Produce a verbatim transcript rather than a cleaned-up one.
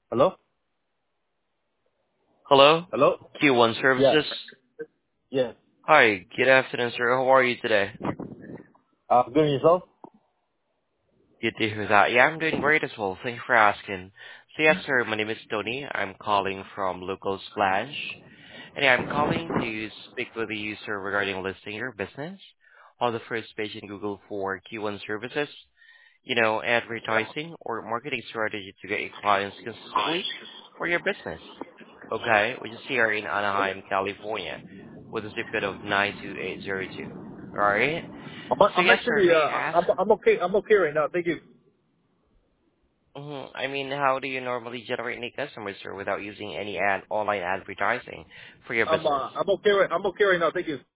Hello? Hello, Hello? Q one Yeah. Services. Yeah. Hi, good afternoon, sir. How are you today? Uh, good and yourself? Good to hear that. Yeah, I'm doing great as well. Thank you for asking. So yes, sir, my name is Tony. I'm calling from Local Splash. And yeah, I'm calling to speak with the user regarding listing your business on the first page in Google for Q one Services. You know, advertising or marketing strategy to get your clients consistently for your business. Okay, we just here in Anaheim, California, with a zip code of nine two eight zero two. Alright? I'm, So I'm yes, sir, actually, may uh, I ask, I'm, I'm okay. I'm okay right now. Thank you. mhm, I mean, how do you normally generate any customers, sir, without using any ad online advertising for your I'm, business? uh, I'm okay right, I'm okay right now. Thank you.